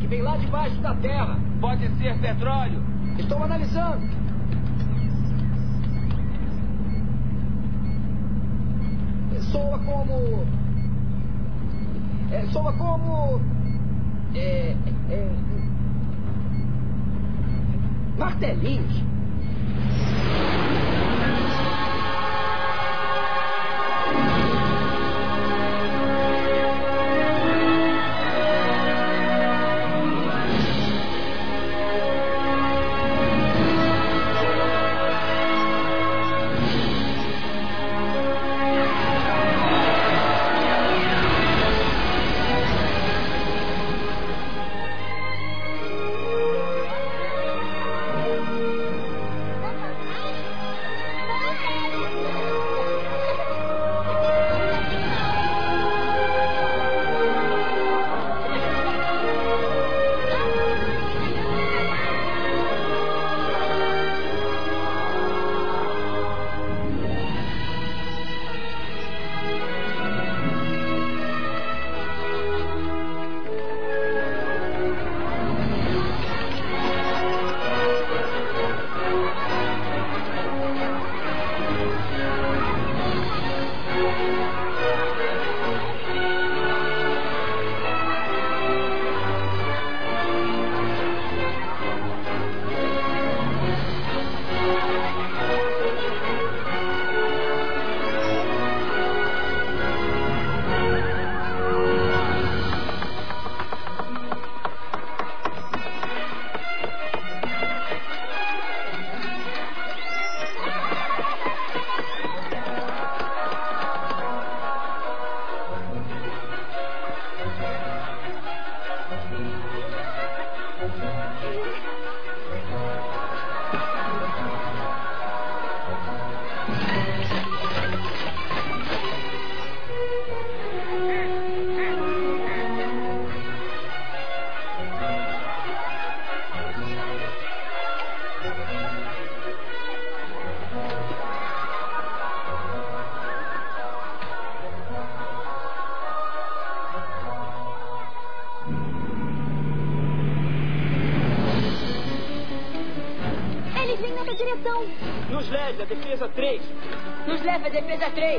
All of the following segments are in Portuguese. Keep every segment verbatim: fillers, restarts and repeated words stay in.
que vem lá debaixo da terra. Pode ser petróleo. Estou analisando. Soa como... É, soa como... É, é, martelinhos. Nos leve a defesa três. Nos leve a defesa três.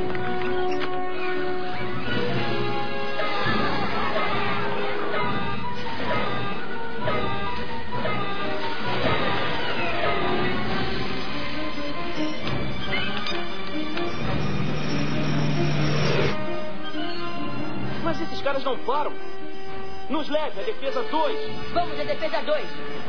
Mas esses caras não param. Nos leve a defesa dois. Vamos a defesa dois.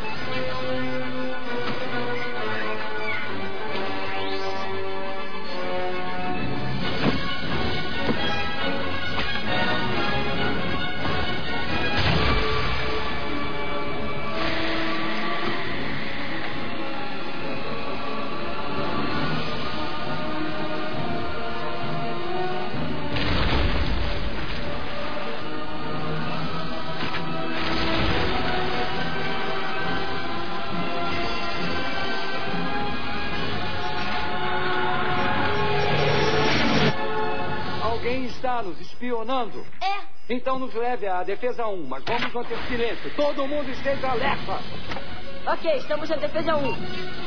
Está nos espionando. É. Então nos leve à defesa um, mas vamos manter silêncio. Todo mundo esteja alerta. Ok, estamos na defesa um.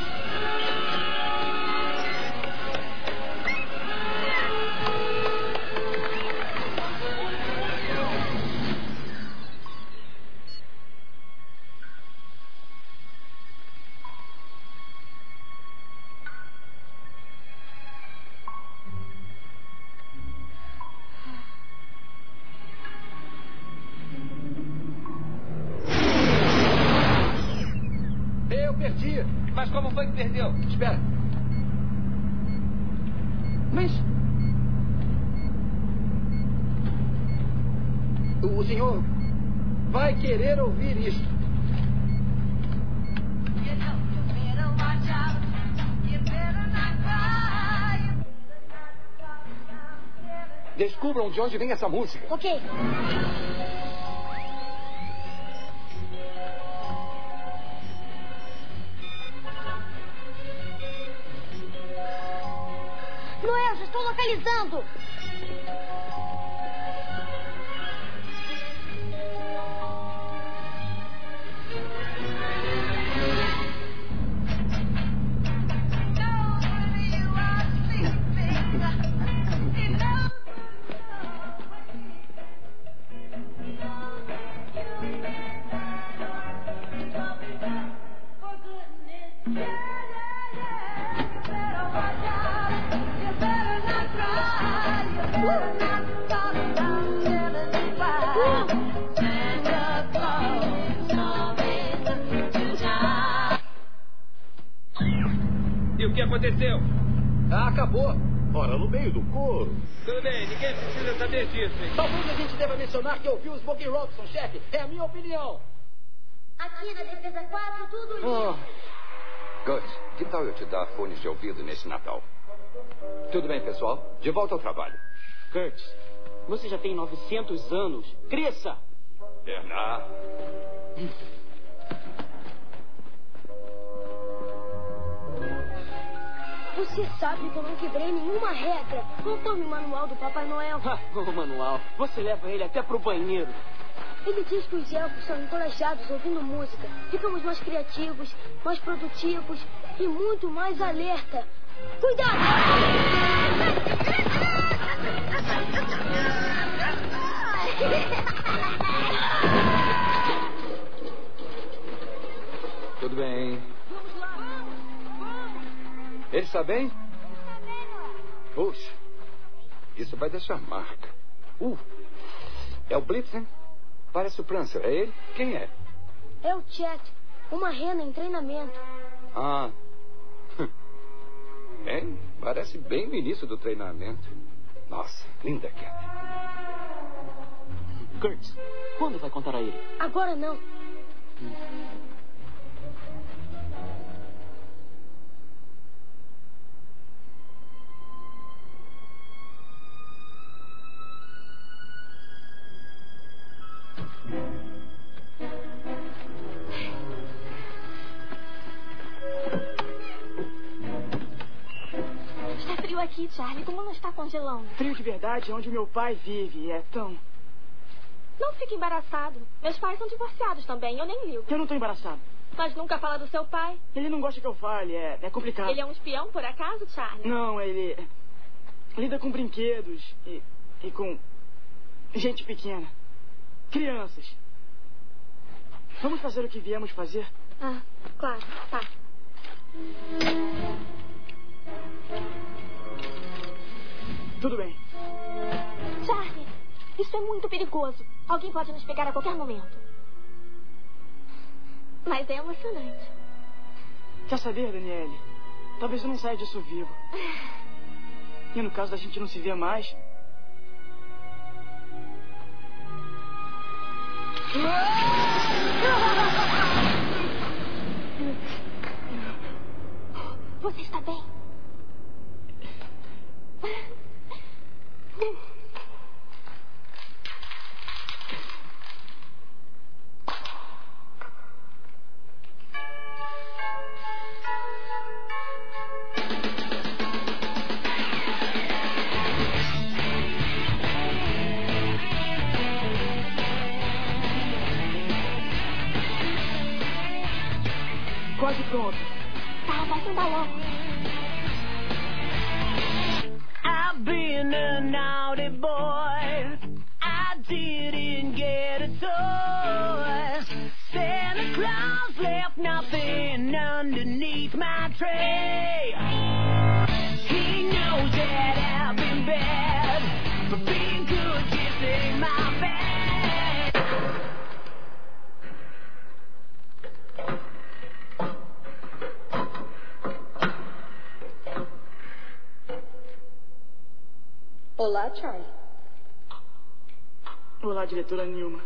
Perdi. Mas como foi que perdeu? Espera. Mas... O senhor vai querer ouvir isto. Descubram de onde vem essa música. Ok. Noel, já estou localizando. aconteceu? Ah, acabou. Ora, no meio do coro. Tudo bem, ninguém precisa saber disso, hein? Talvez a gente deva mencionar que ouviu o Smokey Robinson, chefe. É a minha opinião. Aqui na defesa quatro, tudo lindo. Oh. Gus, que tal eu te dar fones de ouvido nesse Natal? Tudo bem, pessoal? De volta ao trabalho. Curtis, você já tem novecentos anos. Cresça! Bernard. Você sabe que eu não quebrei nenhuma regra. Conforme o manual do Papai Noel. O manual. Você leva ele até pro banheiro. Ele diz que os elfos são encorajados ouvindo música. Ficamos mais criativos, mais produtivos e muito mais alerta. Cuidado! Tudo bem. Vamos lá, vamos, vamos. Ele está bem? Está bem, Noel. Puxa, isso vai deixar marca. Uh, é o Blitzen? Parece o Prancer. É ele? Quem é? É o Chet, uma rena em treinamento. Ah. Bem, parece bem no início do treinamento. Nossa, linda, Cat. Curtis, quando vai contar a ele? Agora não. Hum. Está frio aqui, Charlie. Como não está congelando? Frio de verdade é onde meu pai vive. É tão... Não fique embaraçado. Meus pais são divorciados também. Eu nem ligo. Eu não estou embaraçado. Mas nunca fala do seu pai? Ele não gosta que eu fale. É, é complicado. Ele é um espião, por acaso, Charlie? Não, ele... lida com brinquedos e, e com gente pequena. Crianças. Vamos fazer o que viemos fazer? Ah, claro. Tá. Tudo bem. Charlie, isso é muito perigoso. Alguém pode nos pegar a qualquer momento. Mas é emocionante. Quer saber, Daniele? Talvez eu não saia disso vivo. E no caso da gente não se ver mais... Você está bem? Quase pronto. Tá, vai sentar logo. I've been a naughty boy. I didn't get a toy. Santa Claus left nothing underneath my tray. He knows that I've been bad, but being good just ain't my bad. Olá, Charlie. Olá, diretora Nilma.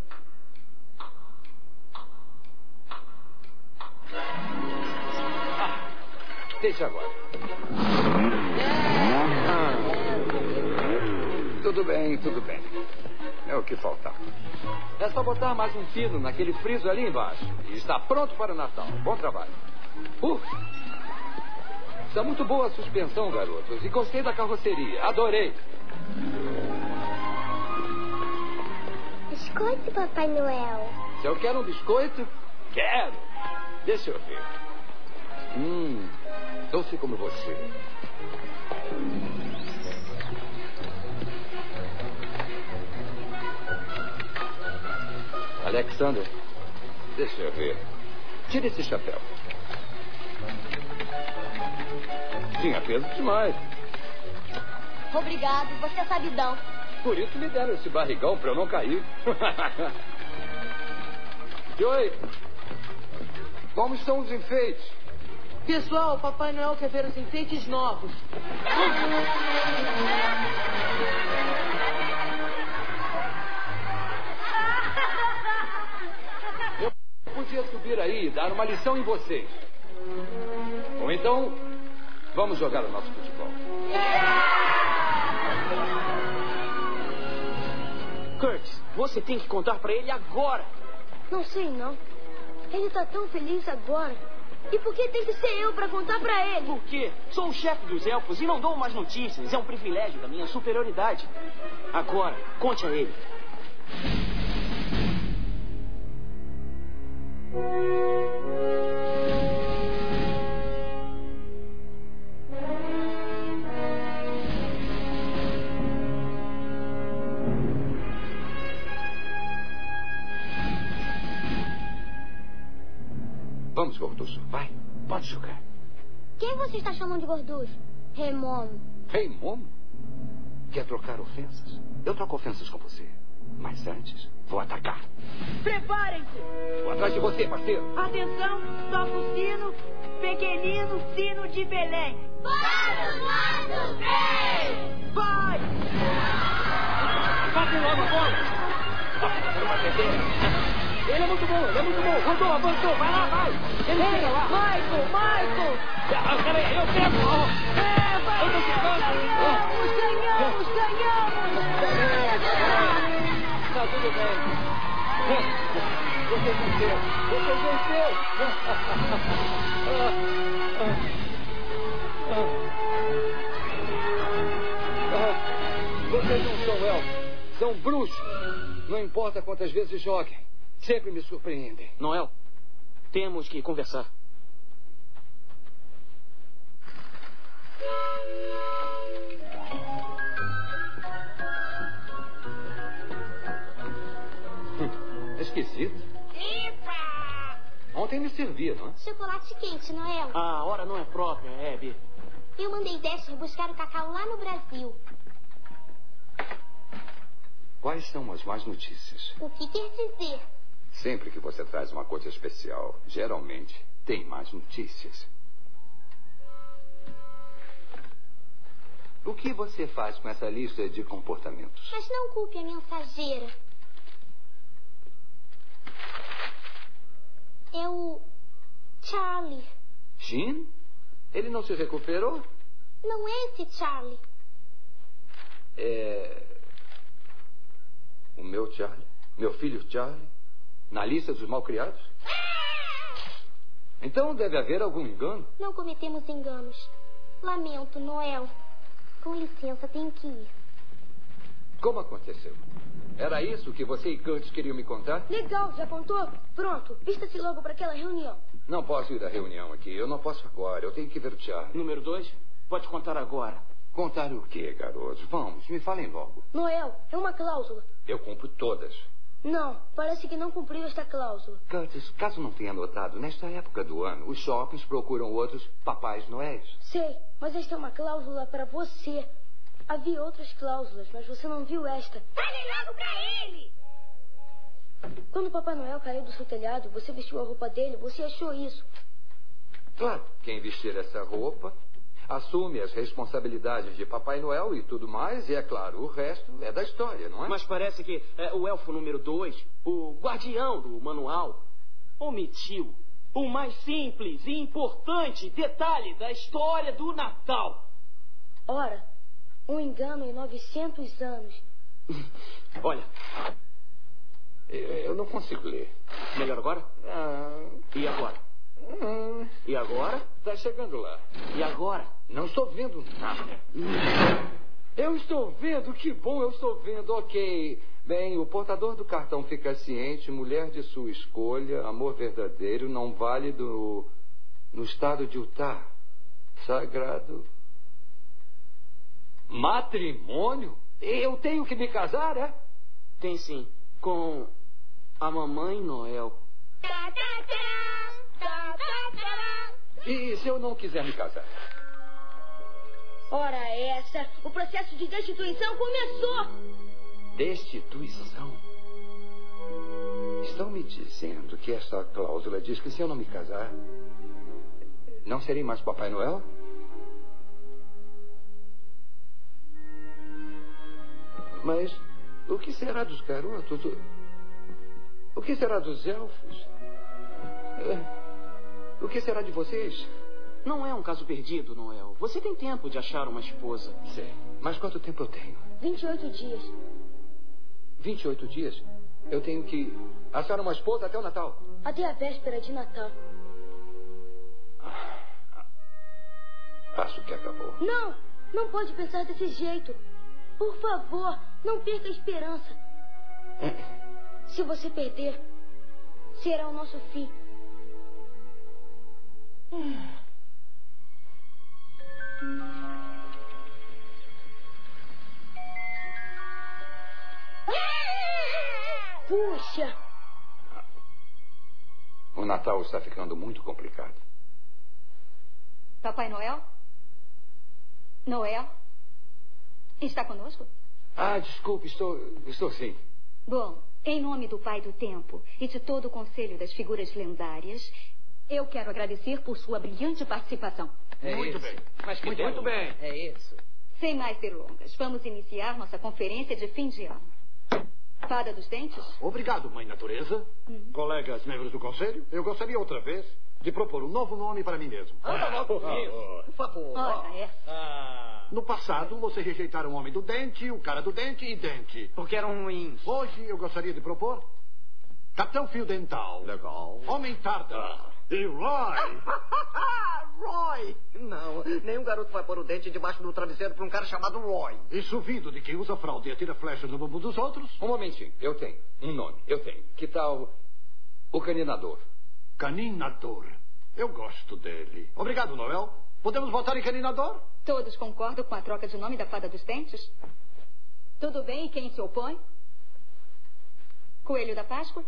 Ah, deixa agora. Ah. Tudo bem, tudo bem. É o que faltava. É só botar mais um fino naquele friso ali embaixo. E está pronto para o Natal. Bom trabalho. Uh, está muito boa a suspensão, garotos. E gostei da carroceria. Adorei. Biscoito, Papai Noel. Se eu quero um biscoito, quero. Deixa eu ver. Hum, doce como você. Alexander, deixa eu ver. Tira esse chapéu. Tinha peso demais. Obrigado, você é sabidão. Por isso me deram esse barrigão pra eu não cair. Joey, como estão os enfeites? Pessoal, o Papai Noel quer ver os enfeites novos. Eu podia subir aí e dar uma lição em vocês. Ou então, vamos jogar o nosso futebol. Curtis, você tem que contar pra ele agora. Não sei, não. Ele tá tão feliz agora. E por que tem que ser eu pra contar pra ele? Por quê? Sou o chefe dos elfos e não dou umas notícias. É um privilégio da minha superioridade. Agora, conte a ele. Vamos, gorducho. Vai. Pode jogar. Quem você está chamando de gorducho? Rei Momo. Rei Momo? Quer trocar ofensas? Eu troco ofensas com você. Mas antes, vou atacar. Preparem-se! Vou atrás de você, parceiro. Atenção, toca o sino, pequenino sino de Belém. Para o nosso rei! Vai! Passe logo a bola! Não vai perder. Ele é muito bom, ele é muito bom. Rodou, avançou, vai lá, vai. Ele Ei, chega lá. Michael, Michael! Ah, peraí, eu pego. É, vai! Eu tô chegando. Ganhamos, ganhamos, ganhamos! Tá tudo bem. Você venceu. Você venceu. Vocês não são elfos. São bruxos. Não importa quantas vezes joguem. Sempre me surpreendem. Noel, temos que conversar. Esquisito. Ontem me servia, não é? Chocolate quente, Noel. Ah, a hora não é própria, Abby. Eu mandei Dasher buscar o cacau lá no Brasil. Quais são as más notícias? O que quer dizer? Sempre que você traz uma coisa especial, geralmente tem mais notícias. O que você faz com essa lista de comportamentos? Mas não culpe a mensageira. É o Charlie. Jean? Ele não se recuperou? Não é esse Charlie. É... O meu Charlie? Meu filho Charlie? Na lista dos malcriados? Então deve haver algum engano. Não cometemos enganos. Lamento, Noel. Com licença, tenho que ir. Como aconteceu? Era isso que você e Curtis queriam me contar? Legal, já contou? Pronto, vista-se logo para aquela reunião. Não posso ir à reunião aqui. Eu não posso agora. Eu tenho que ver o Charlie. Número dois, pode contar agora. Contar o quê, garotos? Vamos, me falem logo. Noel, é uma cláusula. Eu cumpro todas. Não, parece que não cumpriu esta cláusula. Curtis, caso não tenha notado, nesta época do ano, os shoppings procuram outros Papais Noéis. Sei, mas esta é uma cláusula para você. Havia outras cláusulas, mas você não viu esta. Fale logo pra ele! Quando o Papai Noel caiu do seu telhado, você vestiu a roupa dele, você achou isso. Claro, quem vestir essa roupa assume as responsabilidades de Papai Noel e tudo mais, e é claro, o resto é da história, não é? Mas parece que é, o elfo número dois, o guardião do manual, omitiu o mais simples e importante detalhe da história do Natal. Ora, um engano em novecentos anos. Olha. Eu não consigo ler. Melhor agora? Ah, e agora? Hum, e agora? Tá chegando lá. E agora? Não estou vendo nada. Eu estou vendo, que bom, eu estou vendo, ok. Bem, o portador do cartão fica ciente, mulher de sua escolha, amor verdadeiro, não válido no estado de Utah. Sagrado. Matrimônio? Eu tenho que me casar, é? Tem sim, com a Mamãe Noel. E se eu não quiser me casar? Ora essa, o processo de destituição começou! Destituição? Estão me dizendo que essa cláusula diz que se eu não me casar, Não serei mais Papai Noel? Mas o que será dos garotos? O, o que será dos elfos? O que será de vocês? Não é um caso perdido, Noel. Você tem tempo de achar uma esposa. Sei. Mas quanto tempo eu tenho? vinte e oito dias. vinte e oito dias? Eu tenho que achar uma esposa até o Natal? Até a véspera de Natal. Acho que acabou. Não! Não pode pensar desse jeito. Por favor, não perca a esperança. É. Se você perder, será o nosso fim. Puxa! O Natal está ficando muito complicado. Papai Noel? Noel? Está conosco? Ah, desculpe, estou, estou sim. Bom, em nome do Pai do Tempo e de todo o Conselho das Figuras Lendárias, eu quero agradecer por sua brilhante participação. É muito isso. Bem. Mas que muito bem. É isso. Sem mais delongas, vamos iniciar nossa conferência de fim de ano. Fada dos Dentes? Obrigado, Mãe Natureza. Uhum. Colegas membros do Conselho, eu gostaria outra vez de propor um novo nome para mim mesmo. Anda logo por isso. Por favor. Ora, essa. Ah. No passado, vocês rejeitaram o homem do dente, o cara do dente e dente. Porque eram ruins. Hoje, eu gostaria de propor Capitão Fio Dental. Legal. Homem Tártaro. E Roy. Roy! Não, nenhum garoto vai pôr o dente debaixo do travesseiro para um cara chamado Roy. Isso vindo de quem usa fralda e atira flecha no bumbum dos outros? Um momentinho, eu tenho um nome, eu tenho. Que tal o Caninador? Caninador. Eu gosto dele. Obrigado, Noel. Podemos votar em Caninador? Todos concordam com a troca de nome da Fada dos Dentes? Tudo bem, e quem se opõe? Coelho da Páscoa?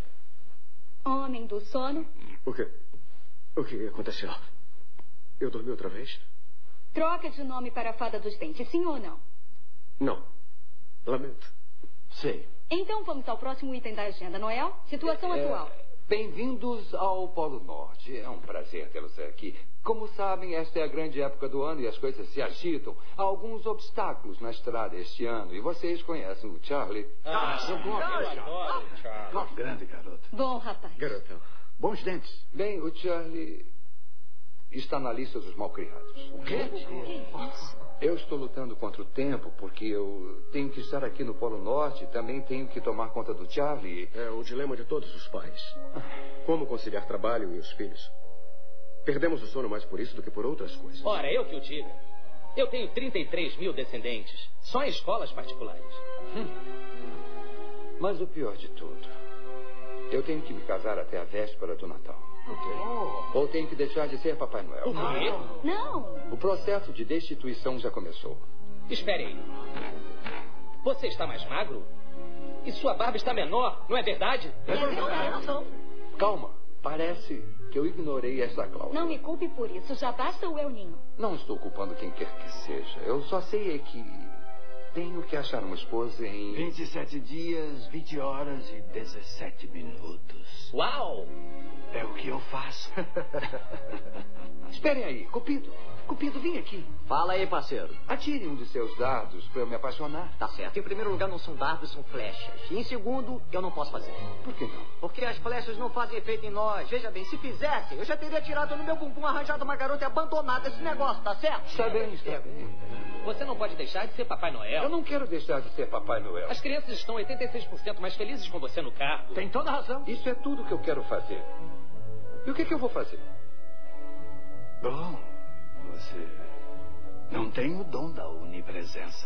Homem do Sono? O quê? O que aconteceu? Eu dormi outra vez? Troca de nome para a Fada dos Dentes, sim ou não? Não. Lamento. Sei. Então vamos ao próximo item da agenda, Noel. Situação É, atual. Bem-vindos ao Polo Norte. É um prazer tê-los aqui. Como sabem, esta é a grande época do ano e as coisas se agitam. Há alguns obstáculos na estrada este ano. E vocês conhecem o Charlie. Ah, eu adoro o Charlie. Oh, grande garoto. Bom, rapaz. Garotão. Bons dentes. Bem, o Charlie está na lista dos malcriados. O quê? Eu estou lutando contra o tempo porque eu tenho que estar aqui no Polo Norte. Também tenho que tomar conta do Charlie. É o dilema de todos os pais. Como conciliar trabalho e os filhos? Perdemos o sono mais por isso do que por outras coisas. Ora, eu que o diga. Eu tenho trinta e três mil descendentes. Só em escolas particulares. Hum. Mas o pior de tudo, eu tenho que me casar até a véspera do Natal. Oh. Ou tenho que deixar de ser Papai Noel. O quê? Não. O processo de destituição já começou. Espere aí. Você está mais magro? E sua barba está menor, não é verdade? É verdade. Calma, parece que eu ignorei essa cláusula. Não me culpe por isso. Já basta o El Ninho. Não estou culpando quem quer que seja. Eu só sei é que tenho que achar uma esposa em... vinte e sete dias, vinte horas e dezessete minutos. Uau! É o que eu faço. Esperem aí, Cupido. Cupido, vem aqui. Fala aí, parceiro. Atire um de seus dardos para eu me apaixonar. Tá certo. Em primeiro lugar, não são dardos, são flechas. E em segundo, eu não posso fazer. Por que não? Porque as flechas não fazem efeito em nós. Veja bem, se fizessem, eu já teria tirado no meu bumbum, arranjado uma garota e abandonado esse negócio, tá certo? Está bem, está bem. Você não pode deixar de ser Papai Noel. Eu não quero deixar de ser Papai Noel. As crianças estão oitenta e seis por cento mais felizes com você no carro. Tem toda a razão. Isso é tudo que eu quero fazer. E o que, que eu vou fazer? Bom, você não tem o dom da onipresença.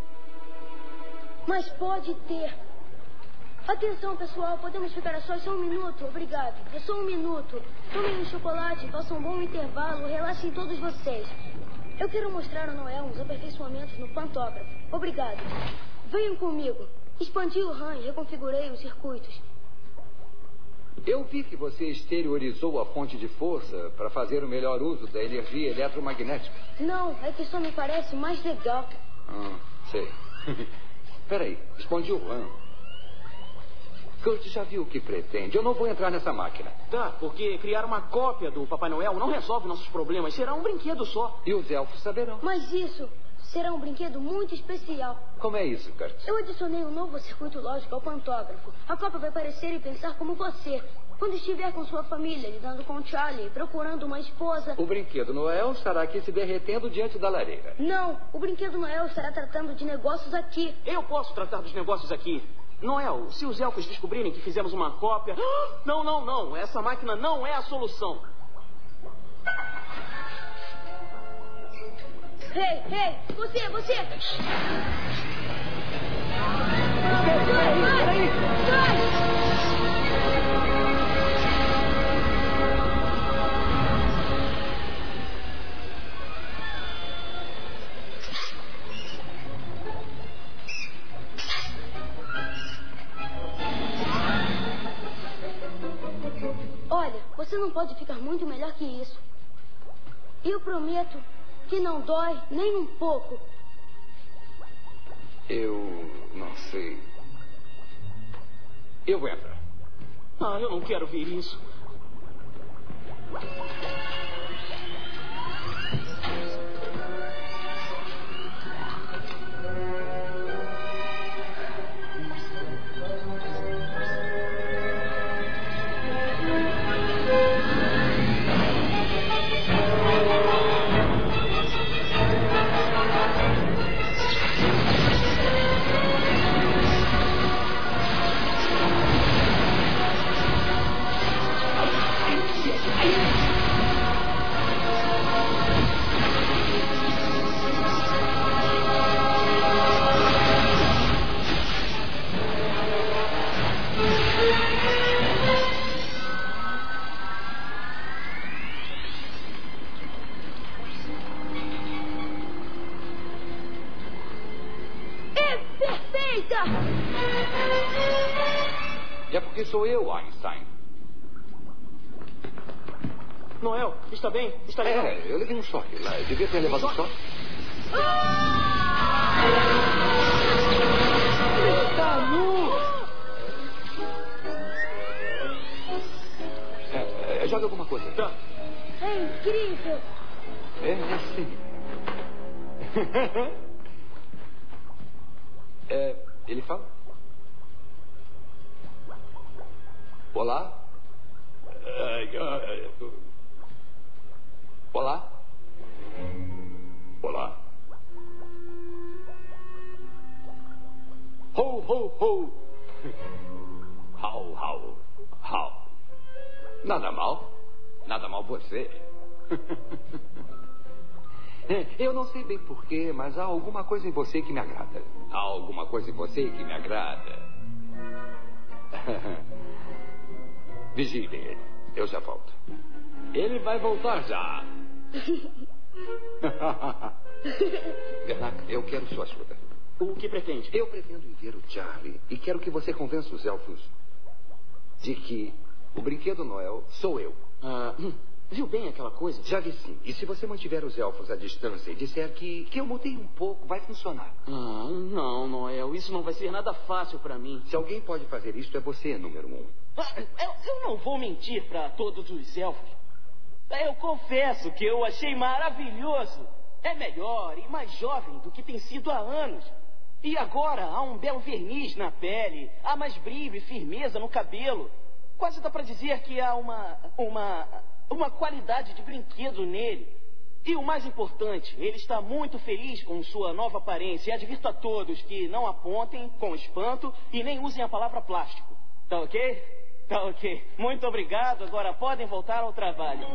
Mas pode ter. Atenção, pessoal, podemos ficar a sós só um minuto? Obrigado. É só um minuto. Tomem um chocolate, façam um bom intervalo, relaxem todos vocês. Eu quero mostrar ao Noel uns aperfeiçoamentos no pantógrafo. Obrigado. Venham comigo. Expandi o RAM e reconfigurei os circuitos. Eu vi que você exteriorizou a fonte de força para fazer o melhor uso da energia eletromagnética. Não, é que só me parece mais legal. Ah, sei. Espera aí, expandi o RAM. Kurt já viu o que pretende. Eu não vou entrar nessa máquina. Tá, porque criar uma cópia do Papai Noel não resolve nossos problemas. Será um brinquedo só. E os elfos saberão. Mas isso será um brinquedo muito especial. Como é isso, Kurt? Eu adicionei um novo circuito lógico ao pantógrafo. A cópia vai parecer e pensar como você. Quando estiver com sua família, lidando com Charlie, procurando uma esposa... O brinquedo Noel estará aqui se derretendo diante da lareira. Não, o brinquedo Noel estará tratando de negócios aqui. Eu posso tratar dos negócios aqui. Noel, se os elfos descobrirem que fizemos uma cópia... Não, não, não. Essa máquina não é a solução. Ei, ei, você, você! Peraí, peraí! Sai! Olha, você não pode ficar muito melhor que isso. Eu prometo que não dói nem um pouco. Eu não sei. Eu vou entrar. Ah, eu não quero ver isso. É porque sou eu, Einstein. Noel, está bem? Está legal? É, eu levei um choque lá. Eu devia ter levado um choque. Está nu! É, é, joga alguma coisa. Tá. É incrível. É, é sim. é, ele fala? Olá? Olá? Olá? Ho, ho, ho! How, how, how? Nada mal. Nada mal você. Eu não sei bem porquê, mas há alguma coisa em você que me agrada. Há alguma coisa em você que me agrada. Vigilem ele. Eu já volto. Ele vai voltar já. Bernard, eu quero sua ajuda. O que pretende? Eu pretendo ir ver o Charlie e quero que você convença os elfos de que o brinquedo Noel sou eu. Ah, viu bem aquela coisa? Já vi sim. E se você mantiver os elfos à distância e disser que, que eu mudei um pouco, vai funcionar. Ah, não, Noel. Isso não vai ser nada fácil pra mim. Se alguém pode fazer isso, é você, número um. Ah, eu, eu não vou mentir pra todos os elfos. Eu confesso que eu achei maravilhoso. É melhor e mais jovem do que tem sido há anos. E agora há um belo verniz na pele, há mais brilho e firmeza no cabelo. Quase dá pra dizer que há uma, uma, uma qualidade de brinquedo nele. E o mais importante, ele está muito feliz com sua nova aparência. E advirto a todos que não apontem com espanto e nem usem a palavra plástico. Tá ok? Tá ok. Muito obrigado. Agora podem voltar ao trabalho.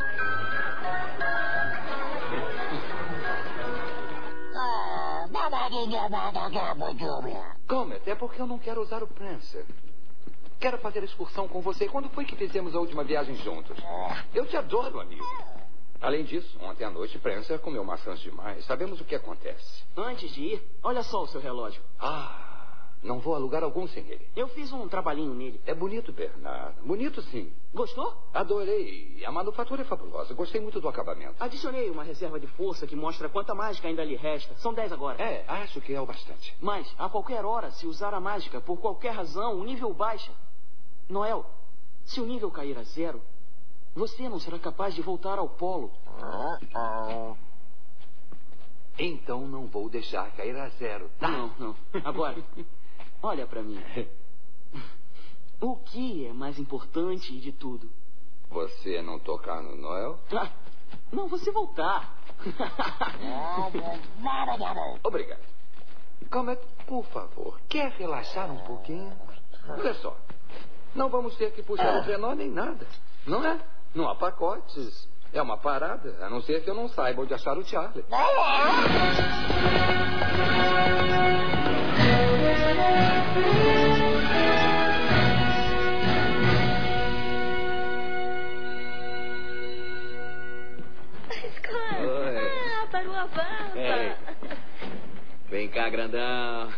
Comet, é porque eu não quero usar o Prancer. Quero fazer a excursão com você. Quando foi que fizemos a última viagem juntos? Eu te adoro, amigo. Além disso, ontem à noite, Prancer comeu maçãs demais. Sabemos o que acontece. Antes de ir, olha só o seu relógio. Ah, Não vou a lugar algum sem ele. Eu fiz um trabalhinho nele. É bonito, Bernardo. Bonito, sim. Gostou? Adorei. A manufatura é fabulosa. Gostei muito do acabamento. Adicionei uma reserva de força que mostra quanta mágica ainda lhe resta. São dez agora. É, acho que é o bastante. Mas, a qualquer hora, se usar a mágica, por qualquer razão, o nível baixa. Noel, se o nível cair a zero, você não será capaz de voltar ao polo. Então não vou deixar cair a zero, tá? Não, não. Agora, olha pra mim. O que é mais importante de tudo? Você não tocar no Noel? Ah, não, você voltar. Obrigado. Comet, por favor, quer relaxar um pouquinho? Olha só, não vamos ter que puxar o trenó nem nada, não é? Não há pacotes. É uma parada, a não ser que eu não saiba onde achar o Charlie. Ah, parou a barba. Ei. Vem cá, grandão.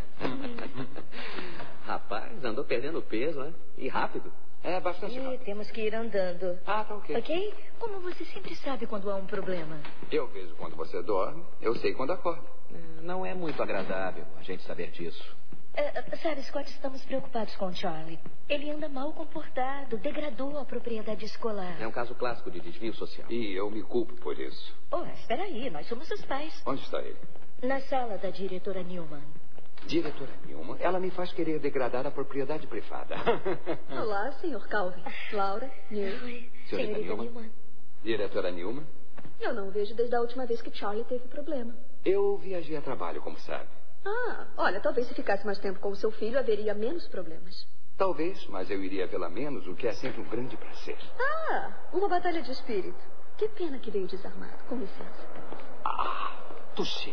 Rapaz, andou perdendo peso, né? E rápido. É bastante E rápido. temos que ir andando. Ah, tá ok. Ok? Como você sempre sabe quando há um problema. Eu vejo quando você dorme, eu sei quando acorda. Não é muito agradável a gente saber disso. Uh, sabe, Scott, estamos preocupados com o Charlie. Ele anda mal comportado, degradou a propriedade escolar. É um caso clássico de desvio social. E eu me culpo por isso. Oh, espera aí, nós somos os pais. Onde está ele? Na sala da diretora Newman. Diretora Newman, ela me faz querer degradar a propriedade privada. Olá, senhor Calvin. Laura, Newman. Senhorita, Senhorita Newman. Newman. Diretora Newman. Eu não o vejo desde a última vez que Charlie teve problema. Eu viajei a trabalho, como sabe. Ah, olha, talvez se ficasse mais tempo com o seu filho, haveria menos problemas. Talvez, mas eu iria vê-la menos, o que é sempre um grande prazer. Ah, uma batalha de espírito. Que pena que veio desarmado. Com licença. Ah, touché.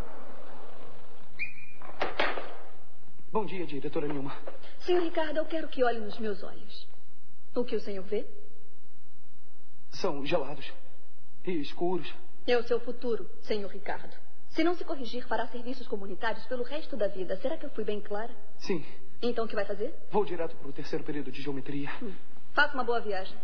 Bom dia, diretora Newman. Senhor Ricardo, eu quero que olhe nos meus olhos. O que o senhor vê? São gelados e escuros. É o seu futuro, senhor Ricardo. Se não se corrigir, fará serviços comunitários pelo resto da vida. Será que eu fui bem clara? Sim. Então o que vai fazer? Vou direto para o terceiro período de geometria. Hum. Faça uma boa viagem.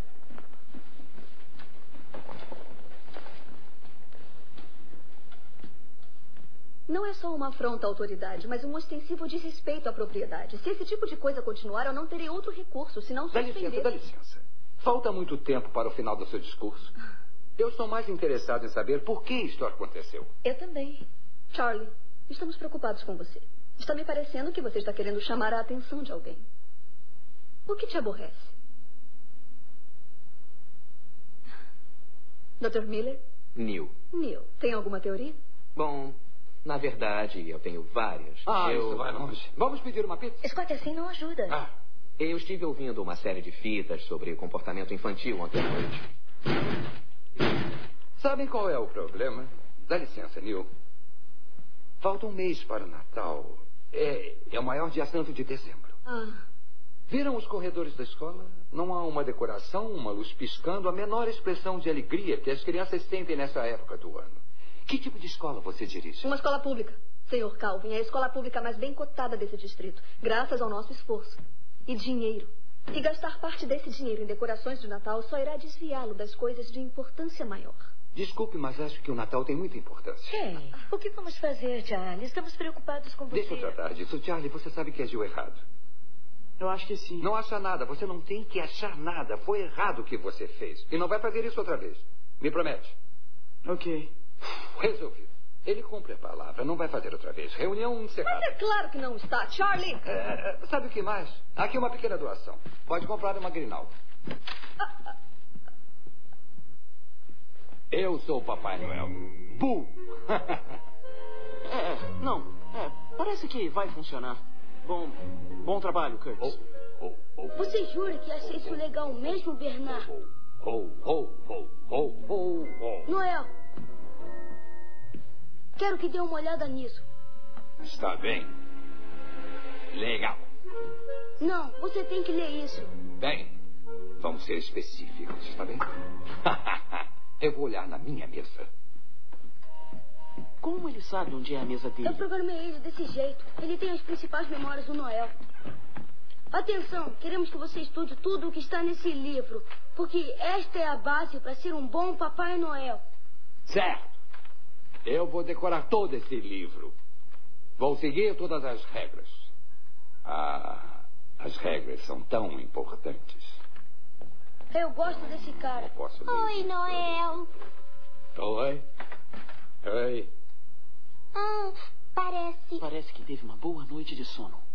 Não é só uma afronta à autoridade, mas um ostensivo desrespeito à propriedade. Se esse tipo de coisa continuar, eu não terei outro recurso, senão suspender. Dá licença, dá licença. Falta muito tempo para o final do seu discurso. Eu sou mais interessado em saber por que isto aconteceu. Eu também. Charlie, estamos preocupados com você. Está me parecendo que você está querendo chamar a atenção de alguém. O que te aborrece? doutor Miller? Neil. Neil, tem alguma teoria? Bom, na verdade, eu tenho várias. Ah, eu... isso vai longe. Vamos pedir uma pizza? Scott, assim não ajuda. Ah, eu estive ouvindo uma série de fitas sobre comportamento infantil ontem à noite. Sabem qual é o problema? Dá licença, Neil. Falta um mês para o Natal. É, é o maior dia santo de dezembro. Ah. Viram os corredores da escola? Não há uma decoração, uma luz piscando, a menor expressão de alegria que as crianças sentem nessa época do ano. Que tipo de escola você dirige? Uma escola pública. Senhor Calvin, é a escola pública mais bem cotada desse distrito, graças ao nosso esforço. E dinheiro. E gastar parte desse dinheiro em decorações de Natal só irá desviá-lo das coisas de importância maior. Desculpe, mas acho que o Natal tem muita importância. Ei, o que vamos fazer, Charlie? Estamos preocupados com você. Deixa eu tratar disso. Charlie, você sabe que agiu errado. Eu acho que sim. Não acha nada. Você não tem que achar nada. Foi errado o que você fez. E não vai fazer isso outra vez. Me promete? Ok. Resolvido. Ele cumpre a palavra. Não vai fazer outra vez. Reunião encerrada. Mas é claro que não está, Charlie. É, sabe o que mais? Aqui uma pequena doação. Pode comprar uma Grinalda. Ah. Eu sou o Papai Noel. Bull! é, não. É, parece que vai funcionar. Bom, bom trabalho, Curtis. Oh, oh, oh. Você jura que acha isso legal mesmo, Bernard? Oh, oh, oh, oh, oh, oh. Noel, quero que dê uma olhada nisso. Está bem. Legal. Não, você tem que ler isso. Bem, vamos ser específicos, está bem? Eu vou olhar na minha mesa. Como ele sabe onde é a mesa dele? Eu programei ele desse jeito. Ele tem as principais memórias do Noel. Atenção, queremos que você estude tudo o que está nesse livro, porque esta é a base para ser um bom Papai Noel. Certo. Eu vou decorar todo esse livro. Vou seguir todas as regras. Ah, as regras são tão importantes. Eu gosto desse cara. Não posso ler. Oi, Noel. Oi. Oi. Ah, parece... Parece que teve uma boa noite de sono.